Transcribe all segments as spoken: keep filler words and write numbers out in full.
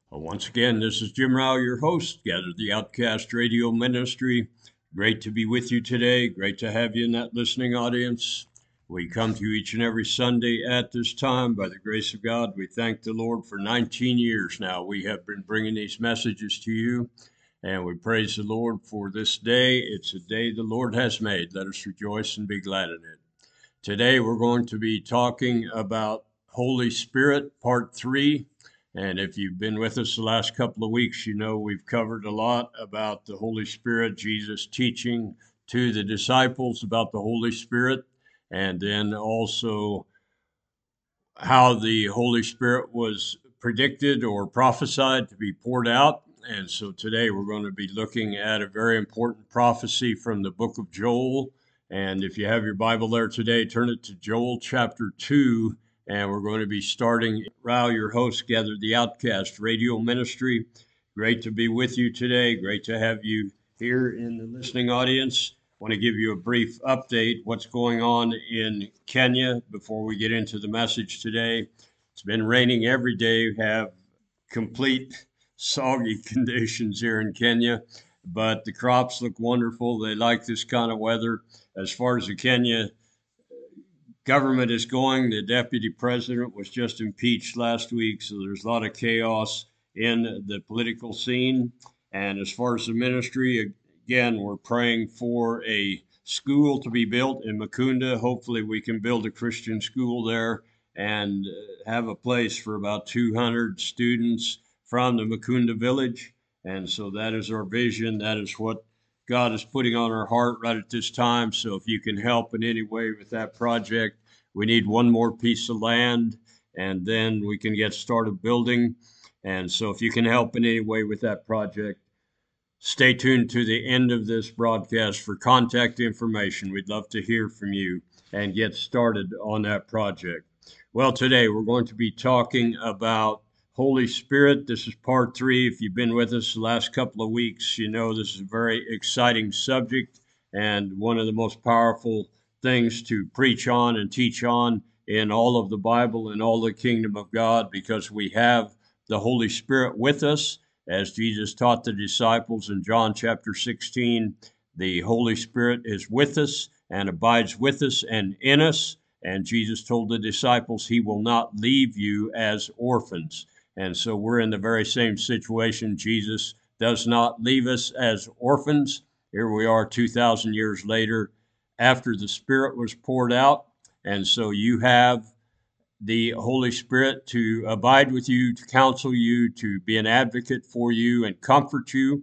Well, once again, this is Jim Rao, your host, Gather the Outcast Radio Ministry. Great to be with you today. Great to have you in that listening audience. We come to you each and every Sunday at this time. By the grace of God, we thank the Lord for nineteen years now. We have been bringing these messages to you, and we praise the Lord for this day. It's a day the Lord has made. Let us rejoice and be glad in it. Today, we're going to be talking about Holy Spirit, Part three. And if you've been with us the last couple of weeks, you know we've covered a lot about the Holy Spirit, Jesus teaching to the disciples about the Holy Spirit, and then also how the Holy Spirit was predicted or prophesied to be poured out. And so today we're going to be looking at a very important prophecy from the book of Joel. And if you have your Bible there today, turn it to Joel chapter two. And we're going to be starting. Rao, your host, Gather the Outcast Radio Ministry. Great to be with you today. Great to have you here in the listening audience. I want to give you a brief update what's going on in Kenya before we get into the message today. It's been raining every day. We have complete soggy conditions here in Kenya, but the crops look wonderful. They like this kind of weather. As far as the Kenya government is going, the deputy president was just impeached last week, so there's a lot of chaos in the political scene. And as far as the ministry, again, we're praying for a school to be built in Mukunda. Hopefully, we can build a Christian school there and have a place for about two hundred students from the Mukunda village. And so that is our vision. That is what God is putting on our heart right at this time. So if you can help in any way with that project, we need one more piece of land and then we can get started building. And so if you can help in any way with that project, stay tuned to the end of this broadcast for contact information. We'd love to hear from you and get started on that project. Well, today we're going to be talking about Holy Spirit. This is part three. If you've been with us the last couple of weeks, you know this is a very exciting subject and one of the most powerful things to preach on and teach on in all of the Bible and all the kingdom of God, because we have the Holy Spirit with us. As Jesus taught the disciples in John chapter sixteen, the Holy Spirit is with us and abides with us and in us. And Jesus told the disciples, he will not leave you as orphans. And so we're in the very same situation. Jesus does not leave us as orphans. Here we are two thousand years later after the Spirit was poured out. And so you have the Holy Spirit to abide with you, to counsel you, to be an advocate for you and comfort you.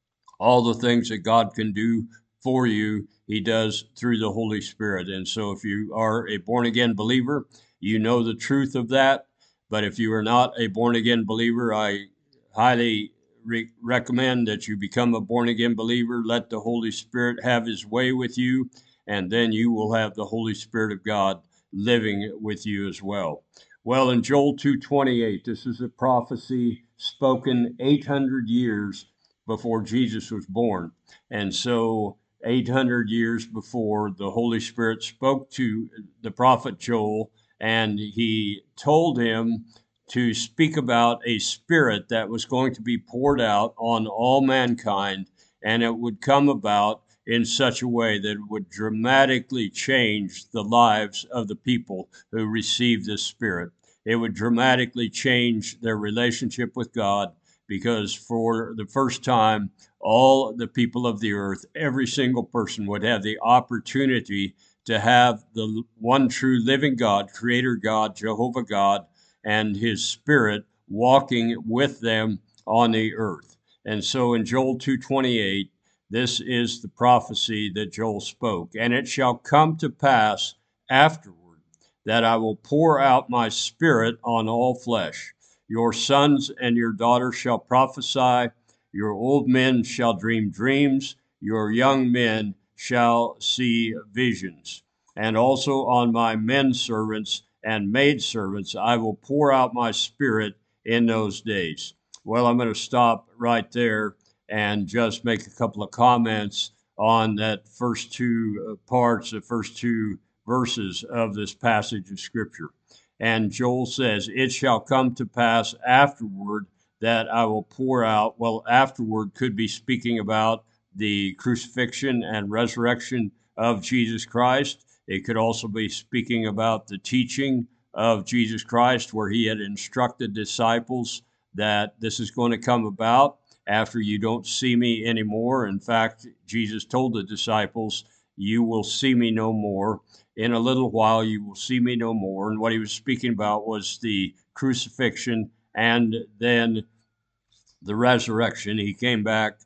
All the things that God can do for you, he does through the Holy Spirit. And so if you are a born-again believer, you know the truth of that. But if you are not a born-again believer, I highly re- recommend that you become a born-again believer. Let the Holy Spirit have his way with you, and then you will have the Holy Spirit of God living with you as well. Well, in Joel two twenty-eight, this is a prophecy spoken eight hundred years before Jesus was born. And so eight hundred years before, the Holy Spirit spoke to the prophet Joel, and he told him to speak about a spirit that was going to be poured out on all mankind, and it would come about in such a way that it would dramatically change the lives of the people who received this spirit. It would dramatically change their relationship with God, because for the first time, all the people of the earth, every single person would have the opportunity to have the one true living God, Creator God, Jehovah God, and his Spirit walking with them on the earth. And so in Joel two twenty-eight, this is the prophecy that Joel spoke. And it shall come to pass afterward that I will pour out my Spirit on all flesh. Your sons and your daughters shall prophesy, your old men shall dream dreams, your young men shall see visions. And also on my men servants and maid servants I will pour out my Spirit in those days. Well, I'm going to stop right there and just make a couple of comments on that first two parts, the first two verses of this passage of Scripture. And Joel says, it shall come to pass afterward that I will pour out, well, afterward could be speaking about the crucifixion and resurrection of Jesus Christ. It could also be speaking about the teaching of Jesus Christ, where he had instructed disciples that this is going to come about after you don't see me anymore. In fact, Jesus told the disciples, you will see me no more. In a little while, you will see me no more. And what he was speaking about was the crucifixion and then the resurrection. He came back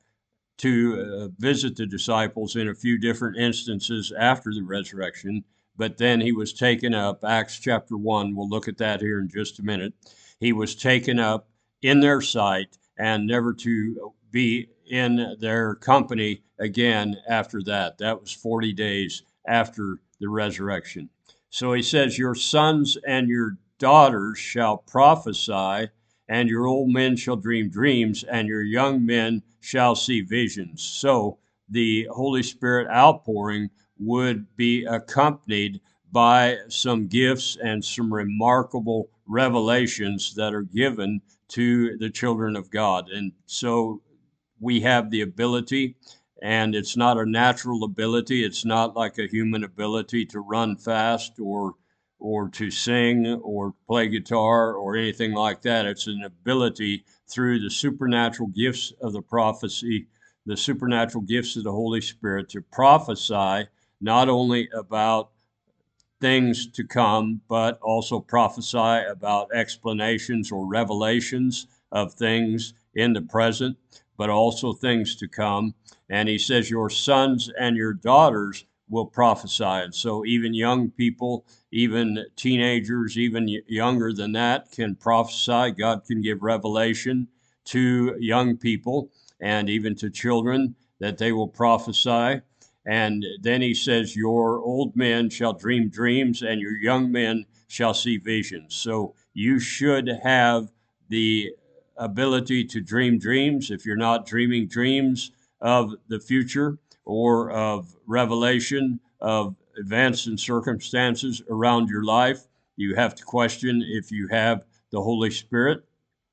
to uh, visit the disciples in a few different instances after the resurrection, but then he was taken up. Acts chapter one, we'll look at that here in just a minute. He was taken up in their sight and never to be in their company again after that. That was forty days after the resurrection. So he says, your sons and your daughters shall prophesy, and your old men shall dream dreams, and your young men shall see visions. So the Holy Spirit outpouring would be accompanied by some gifts and some remarkable revelations that are given to the children of God. And so we have the ability, and it's not a natural ability. It's not like a human ability to run fast or or to sing or play guitar or anything like that. It's an ability through the supernatural gifts of the prophecy, the supernatural gifts of the Holy Spirit, to prophesy not only about things to come, but also prophesy about explanations or revelations of things in the present, but also things to come. And he says, your sons and your daughters will prophesy. And so even young people, even teenagers, even younger than that, can prophesy. God can give revelation to young people and even to children that they will prophesy. And then he says, your old men shall dream dreams, and your young men shall see visions. So you should have the ability to dream dreams. If you're not dreaming dreams of the future or of revelation of events and circumstances around your life, you have to question if you have the Holy Spirit.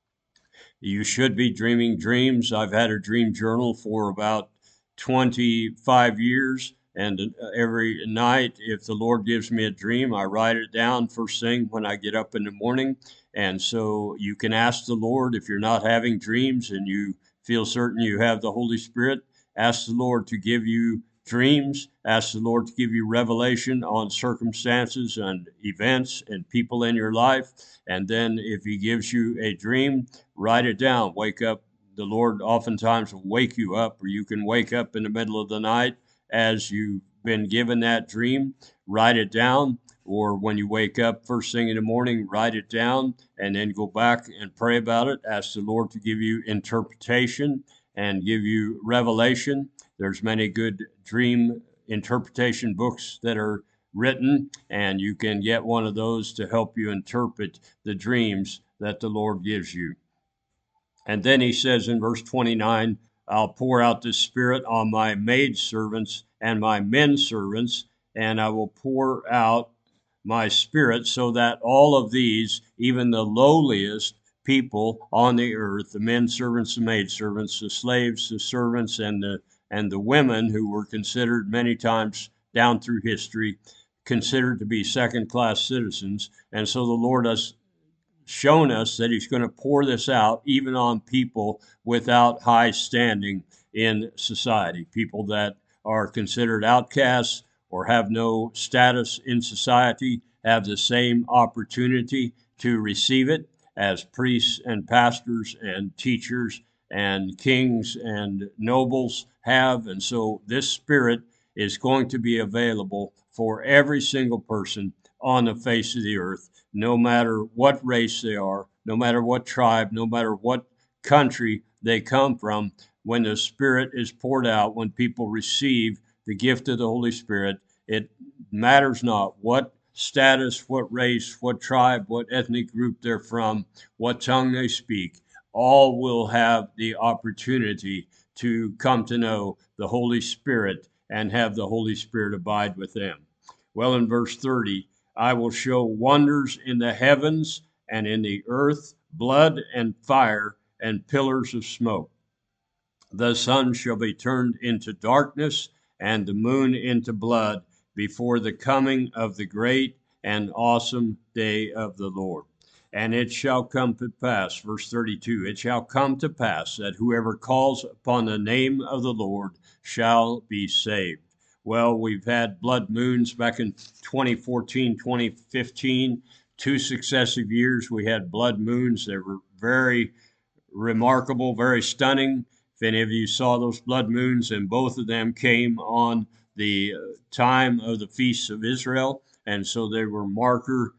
You should be dreaming dreams. I've had a dream journal for about twenty-five years, and every night, if the Lord gives me a dream, I write it down first thing when I get up in the morning. And so you can ask the Lord, if you're not having dreams and you feel certain you have the Holy Spirit, ask the Lord to give you dreams. Ask the Lord to give you revelation on circumstances and events and people in your life. And then if he gives you a dream, write it down. Wake up. The Lord oftentimes will wake you up, or you can wake up in the middle of the night as you've been given that dream. Write it down. Or when you wake up first thing in the morning, write it down and then go back and pray about it. Ask the Lord to give you interpretation and give you revelation. There's many good dream interpretation books that are written, and you can get one of those to help you interpret the dreams that the Lord gives you. And then he says in verse twenty-nine, I'll pour out the Spirit on my maidservants and my men servants, and I will pour out my Spirit so that all of these, even the lowliest people on the earth, the men servants, the maid servants, the slaves, the servants, and the and the women who were considered many times down through history, considered to be second-class citizens. And so the Lord has shown us that he's going to pour this out even on people without high standing in society, people that are considered outcasts or have no status in society, have the same opportunity to receive it as priests and pastors and teachers and kings and nobles have. And so this Spirit is going to be available for every single person on the face of the earth, no matter what race they are, no matter what tribe, no matter what country they come from. When the Spirit is poured out, when people receive the gift of the Holy Spirit, it matters not what status, what race, what tribe, what ethnic group they're from, what tongue they speak. All will have the opportunity to come to know the Holy Spirit and have the Holy Spirit abide with them. Well, in verse thirty, I will show wonders in the heavens and in the earth, blood and fire, and pillars of smoke. The sun shall be turned into darkness, and the moon into blood, before the coming of the great and awesome day of the Lord. And it shall come to pass, verse thirty-two, it shall come to pass that whoever calls upon the name of the Lord shall be saved. Well, we've had blood moons back in twenty fourteen, twenty fifteen, two successive years. We had blood moons. They were very remarkable, very stunning. If any of you saw those blood moons, and both of them came on the time of the feasts of Israel, and so they were marker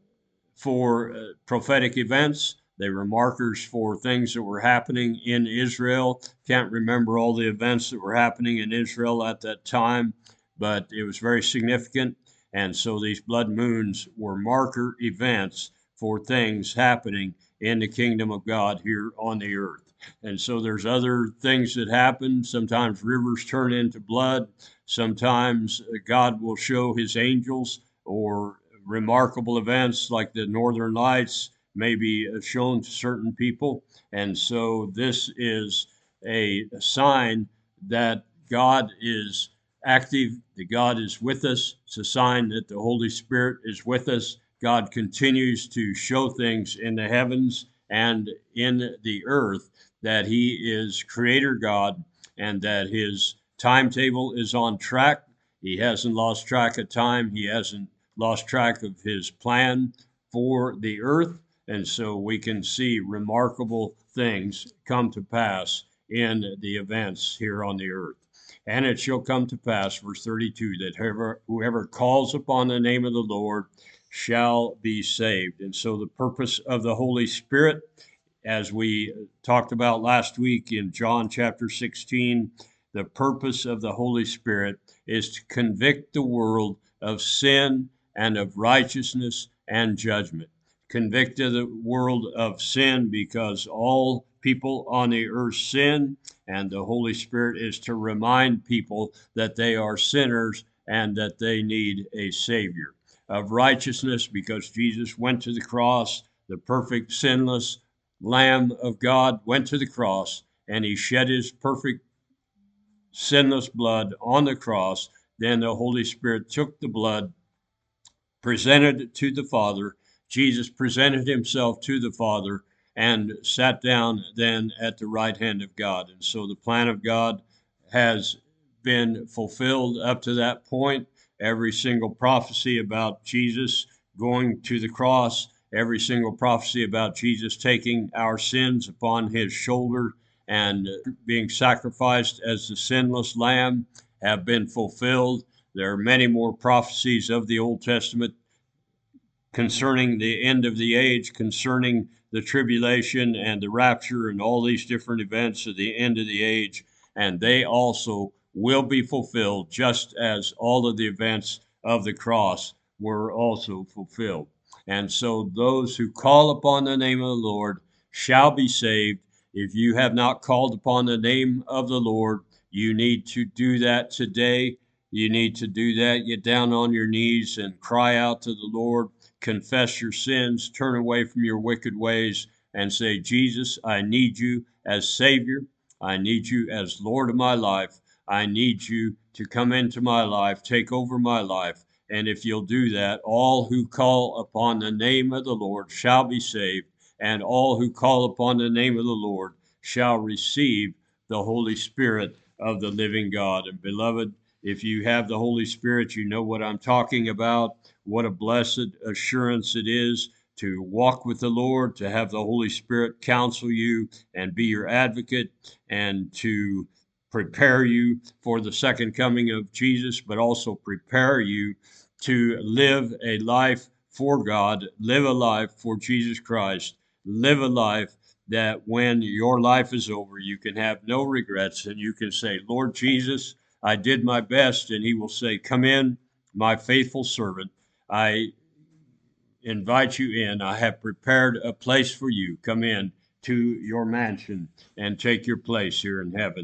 for uh, prophetic events. They were markers for things that were happening in Israel. Can't remember all the events that were happening in Israel at that time, but it was very significant. And so these blood moons were marker events for things happening in the kingdom of God here on the earth. And so there's other things that happen. Sometimes rivers turn into blood. Sometimes God will show his angels, or remarkable events like the Northern Lights may be shown to certain people. And so this is a sign that God is active, that God is with us. It's a sign that the Holy Spirit is with us. God continues to show things in the heavens and in the earth, that he is creator God and that his timetable is on track. He hasn't lost track of time. He hasn't lost track of his plan for the earth. And so we can see remarkable things come to pass in the events here on the earth. And it shall come to pass, verse thirty-two, that whoever, whoever calls upon the name of the Lord shall be saved. And so the purpose of the Holy Spirit, as we talked about last week in John chapter sixteen, the purpose of the Holy Spirit is to convict the world of sin and of righteousness and judgment. Convict the world of sin because all people on the earth sin, and the Holy Spirit is to remind people that they are sinners and that they need a Savior. Of righteousness because Jesus went to the cross, the perfect, sinless Lamb of God went to the cross, and he shed his perfect, sinless blood on the cross. Then the Holy Spirit took the blood, presented it to the Father. Jesus presented himself to the Father and sat down then at the right hand of God. And so the plan of God has been fulfilled up to that point. Every single prophecy about Jesus going to the cross, every single prophecy about Jesus taking our sins upon his shoulder and being sacrificed as the sinless lamb have been fulfilled. There are many more prophecies of the Old Testament concerning the end of the age, concerning the tribulation and the rapture and all these different events of the end of the age, and they also will be fulfilled just as all of the events of the cross were also fulfilled. And so those who call upon the name of the Lord shall be saved. If you have not called upon the name of the Lord, you need to do that today. You need to do that. Get down on your knees and cry out to the Lord. Confess your sins, turn away from your wicked ways, and say, Jesus, I need you as Savior. I need you as Lord of my life. I need you to come into my life, take over my life. And if you'll do that, all who call upon the name of the Lord shall be saved, and all who call upon the name of the Lord shall receive the Holy Spirit of the living God. And beloved, if you have the Holy Spirit, you know what I'm talking about. What a blessed assurance it is to walk with the Lord, to have the Holy Spirit counsel you and be your advocate, and to prepare you for the second coming of Jesus, but also prepare you to live a life for God, live a life for Jesus Christ, live a life that when your life is over, you can have no regrets, and you can say, Lord Jesus, I did my best, and he will say, come in, my faithful servant. I invite you in. I have prepared a place for you. Come in to your mansion and take your place here in heaven.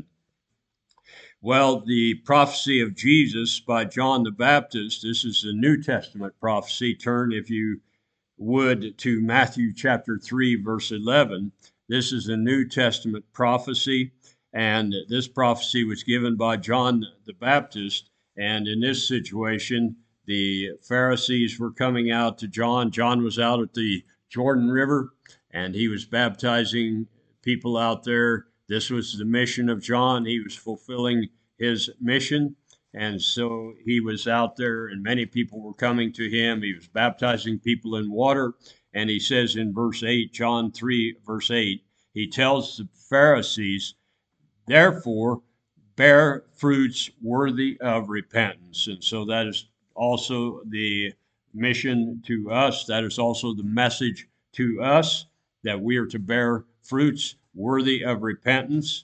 Well, the prophecy of Jesus by John the Baptist, this is the New Testament prophecy. Turn, if you would, to Matthew chapter three, verse eleven. This is a New Testament prophecy, and this prophecy was given by John the Baptist. And in this situation, the Pharisees were coming out to John. John was out at the Jordan River, and he was baptizing people out there. This was the mission of John. He was fulfilling his mission. And so he was out there, and many people were coming to him. He was baptizing people in water. And he says in verse eight, John three, verse eight, he tells the Pharisees, therefore, bear fruits worthy of repentance. And so that is also the mission to us. That is also the message to us, that we are to bear fruits worthy of repentance.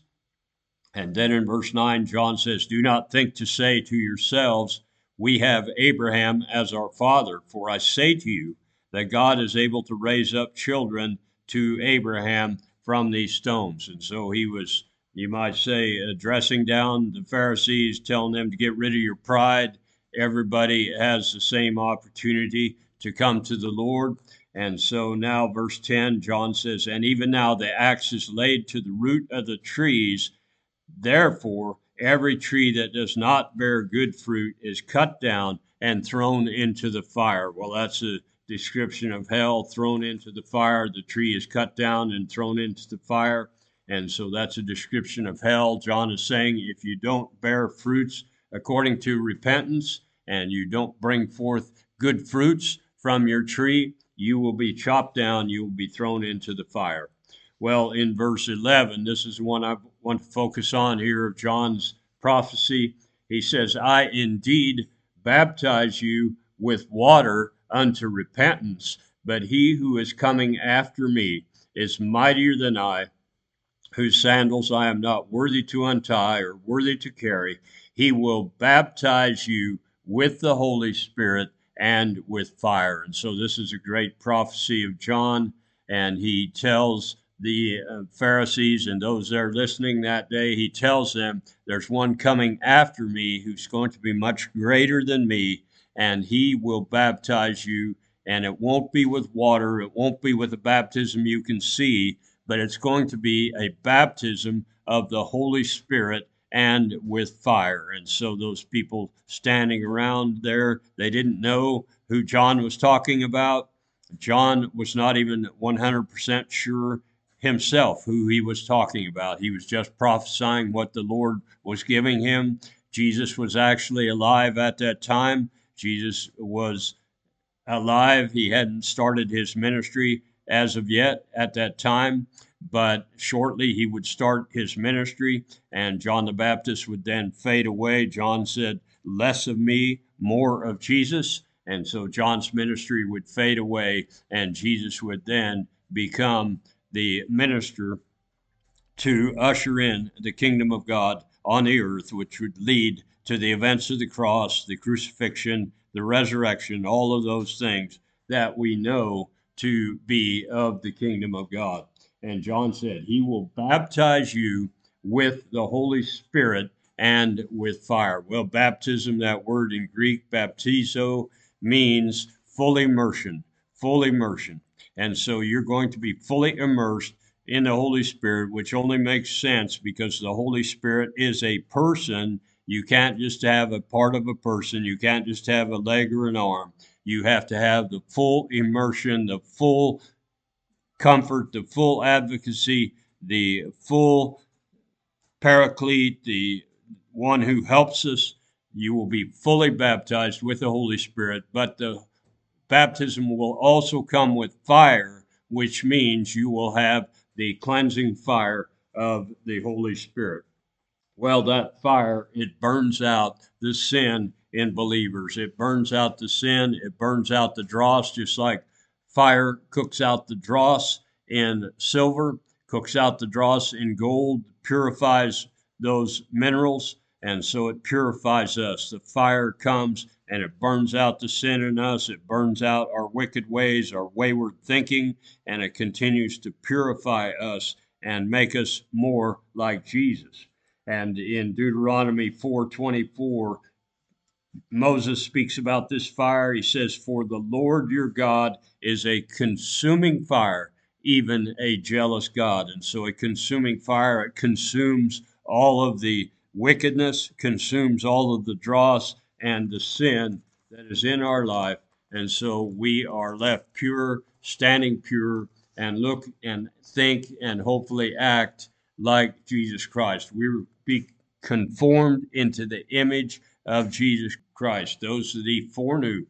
And then in verse nine, John says, do not think to say to yourselves, we have Abraham as our father. For I say to you that God is able to raise up children to Abraham from these stones. And so he was, you might say, addressing down the Pharisees, telling them to get rid of your pride. Everybody has the same opportunity to come to the Lord. And so now, verse ten, John says, and even now the axe is laid to the root of the trees. Therefore, every tree that does not bear good fruit is cut down and thrown into the fire. Well, that's a description of hell, thrown into the fire. The tree is cut down and thrown into the fire. And so that's a description of hell. John is saying if you don't bear fruits according to repentance and you don't bring forth good fruits from your tree, you will be chopped down, you will be thrown into the fire. Well, in verse eleven, this is one I want to focus on here of John's prophecy. He says, I indeed baptize you with water unto repentance, but he who is coming after me is mightier than I, whose sandals I am not worthy to untie or worthy to carry. He will baptize you with the Holy Spirit and with fire. And so this is a great prophecy of John, and he tells the uh, Pharisees and those there listening that day, he tells them, there's one coming after me who's going to be much greater than me, and he will baptize you, and it won't be with water, it won't be with a baptism you can see, but it's going to be a baptism of the Holy Spirit and with fire. And so those people standing around there, they didn't know who John was talking about. John was not even one hundred percent sure himself who he was talking about. He was just prophesying what the Lord was giving him. Jesus was actually alive at that time. Jesus was alive. He hadn't started his ministry as of yet at that time, but shortly he would start his ministry, and John the Baptist would then fade away. John said, less of me, more of Jesus. And so John's ministry would fade away, and Jesus would then become the minister to usher in the kingdom of God on the earth, which would lead to the events of the cross, the crucifixion, the resurrection, all of those things that we know to be of the kingdom of God. And John said, he will baptize you with the Holy Spirit and with fire. Well, baptism, that word in Greek, baptizo, means full immersion, full immersion. And so you're going to be fully immersed in the Holy Spirit, which only makes sense because the Holy Spirit is a person. You can't just have a part of a person. You can't just have a leg or an arm. You have to have the full immersion, the full comfort, the full advocacy, the full paraclete, the one who helps us. You will be fully baptized with the Holy Spirit, but the baptism will also come with fire, which means you will have the cleansing fire of the Holy Spirit. Well, that fire, it burns out the sin in believers. It burns out the sin. It burns out the dross, just like fire cooks out the dross in silver, cooks out the dross in gold, purifies those minerals, and so it purifies us. The fire comes and it burns out the sin in us. It burns out our wicked ways, our wayward thinking, and it continues to purify us and make us more like Jesus. And in Deuteronomy four twenty-four, Moses speaks about this fire. He says, for the Lord your God is a consuming fire. even a jealous God. And so a consuming fire, it consumes all of the wickedness, consumes all of the dross and the sin that is in our life. And so we are left pure, standing pure, and look and think and hopefully act like Jesus Christ. We will be conformed into the image of Jesus Christ. Those that he foreknew,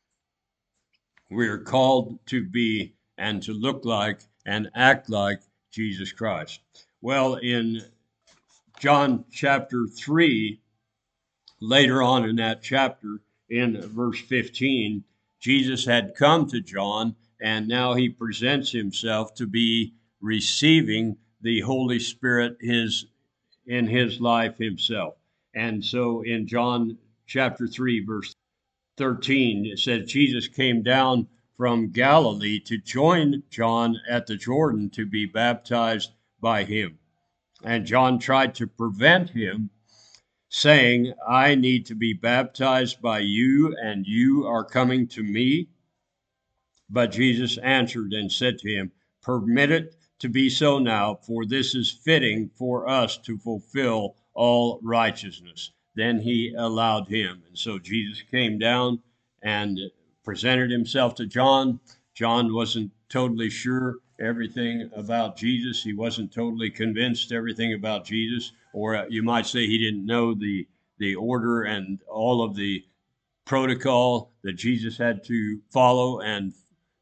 we are called to be and to look like and act like Jesus Christ. Well, in John chapter three, later on in that chapter, in verse fifteen, Jesus had come to John, and now he presents himself to be receiving the Holy Spirit his in his life himself. And so in John chapter three, verse thirteen, it says Jesus came down from Galilee to join John at the Jordan to be baptized by him. And John tried to prevent him, saying, I need to be baptized by you, and you are coming to me. But Jesus answered and said to him, permit it to be so now, for this is fitting for us to fulfill all righteousness. Then he allowed him. And so Jesus came down and presented himself to John. John wasn't totally sure everything about Jesus. He wasn't totally convinced everything about Jesus, or uh, you might say he didn't know the the order and all of the protocol that Jesus had to follow and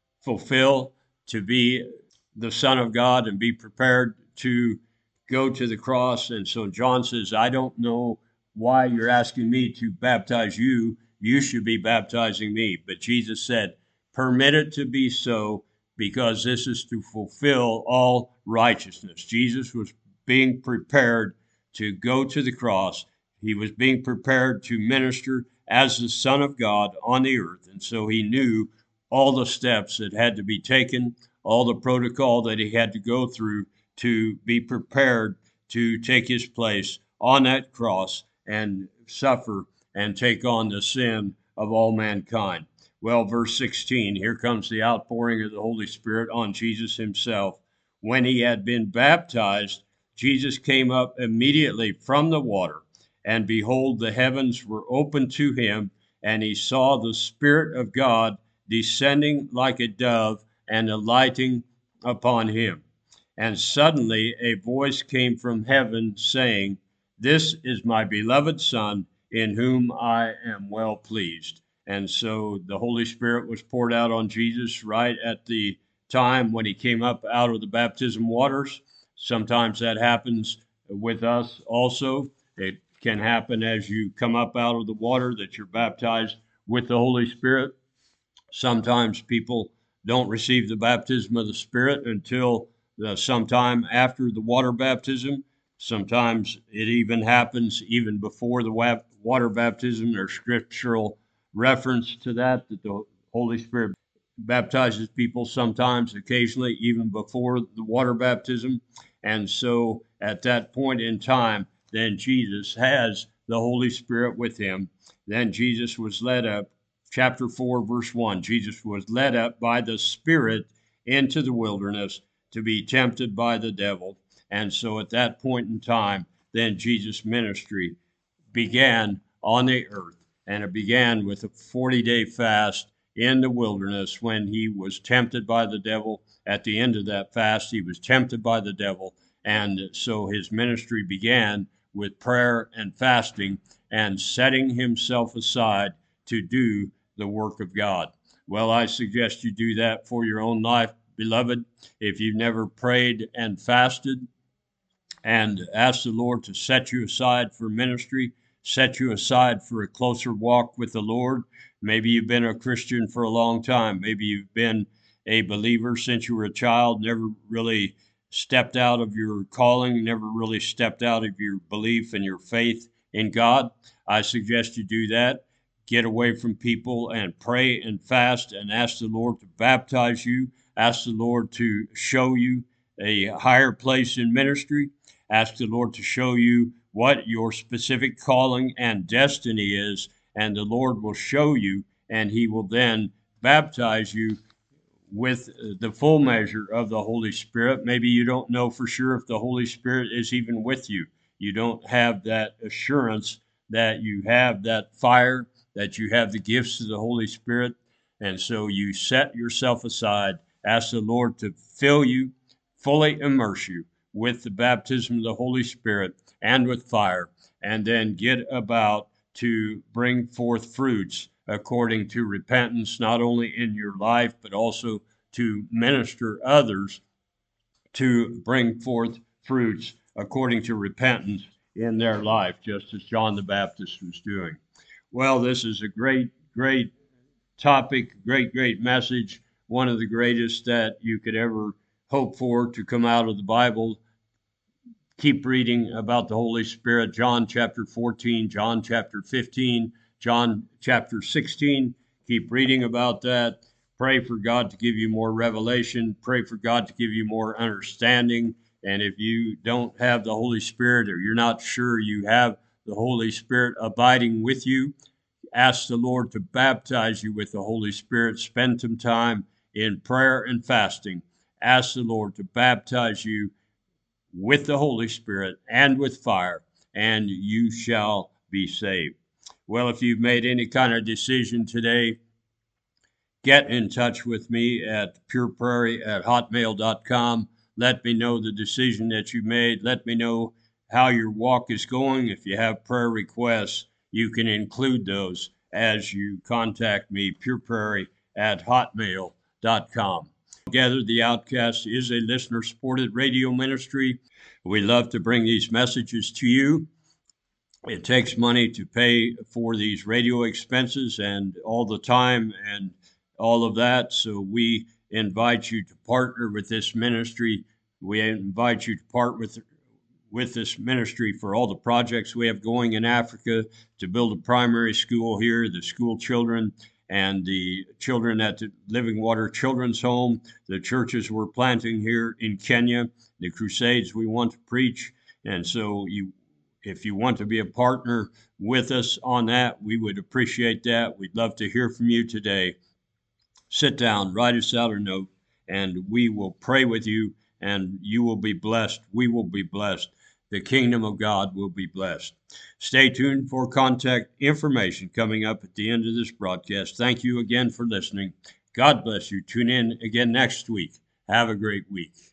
fulfill to be the Son of God and be prepared to go to the cross. And so John says, I don't know why you're asking me to baptize you. You should be baptizing me. But Jesus said, permit it to be so, because this is to fulfill all righteousness. Jesus was being prepared to go to the cross. He was being prepared to minister as the Son of God on the earth. And so he knew all the steps that had to be taken, all the protocol that he had to go through to be prepared to take his place on that cross and suffer and take on the sin of all mankind. Well, verse sixteen, here comes the outpouring of the Holy Spirit on Jesus himself. When he had been baptized, Jesus came up immediately from the water, and behold, the heavens were opened to him, and he saw the Spirit of God descending like a dove and alighting upon him. And suddenly a voice came from heaven saying, this is my beloved Son, in whom I am well pleased. And so the Holy Spirit was poured out on Jesus right at the time when he came up out of the baptism waters. Sometimes that happens with us also. It can happen as you come up out of the water that you're baptized with the Holy Spirit. Sometimes people don't receive the baptism of the Spirit until uh, sometime after the water baptism. Sometimes it even happens even before the wa- water baptism. There's scriptural reference to that, that the Holy Spirit baptizes people sometimes, occasionally, even before the water baptism. And so at that point in time, then Jesus has the Holy Spirit with him. Then Jesus was led up. Chapter four, verse one, Jesus was led up by the Spirit into the wilderness to be tempted by the devil. And so at that point in time, then Jesus' ministry began on the earth. And it began with a forty-day fast in the wilderness when he was tempted by the devil. At the end of that fast, he was tempted by the devil. And so his ministry began with prayer and fasting and setting himself aside to do the work of God. Well, I suggest you do that for your own life, beloved. If you've never prayed and fasted and asked the Lord to set you aside for ministry, set you aside for a closer walk with the Lord. Maybe you've been a Christian for a long time. Maybe you've been a believer since you were a child, never really stepped out of your calling, never really stepped out of your belief and your faith in God. I suggest you do that. Get away from people and pray and fast and ask the Lord to baptize you. Ask the Lord to show you a higher place in ministry. Ask the Lord to show you what your specific calling and destiny is, and the Lord will show you, and he will then baptize you with the full measure of the Holy Spirit. Maybe you don't know for sure if the Holy Spirit is even with you. You don't have that assurance that you have that fire, that you have the gifts of the Holy Spirit. And so you set yourself aside, ask the Lord to fill you, fully immerse you with the baptism of the Holy Spirit and with fire, and then get about to bring forth fruits according to repentance, not only in your life, but also to minister others to bring forth fruits according to repentance in their life, just as John the Baptist was doing. Well, this is a great, great topic, great, great message, one of the greatest that you could ever hope for to come out of the Bible. Keep reading about the Holy Spirit, John chapter fourteen, John chapter fifteen, John chapter sixteen. Keep reading about that. Pray for God to give you more revelation. Pray for God to give you more understanding. And if you don't have the Holy Spirit, or you're not sure you have the Holy Spirit abiding with you, ask the Lord to baptize you with the Holy Spirit. Spend some time in prayer and fasting. Ask the Lord to baptize you with the Holy Spirit and with fire, and you shall be saved. Well, if you've made any kind of decision today, get in touch with me at pureprairie at hotmail dot com. Let me know the decision that you made. Let me know how your walk is going. If you have prayer requests, you can include those as you contact me, pureprairie at hotmail dot com. Together, The Outcast is a listener-supported radio ministry. We love to bring these messages to you. It takes money to pay for these radio expenses and all the time and all of that. So we invite you to partner with this ministry. We invite you to part with with this ministry for all the projects we have going in Africa, to build a primary school here, the school children and the children at the Living Water Children's Home, the churches we're planting here in Kenya, the crusades we want to preach. And so you, if you want to be a partner with us on that, we would appreciate that. We'd love to hear from you today. Sit down, write us out a note, and we will pray with you, and you will be blessed. We will be blessed. The kingdom of God will be blessed. Stay tuned for contact information coming up at the end of this broadcast. Thank you again for listening. God bless you. Tune in again next week. Have a great week.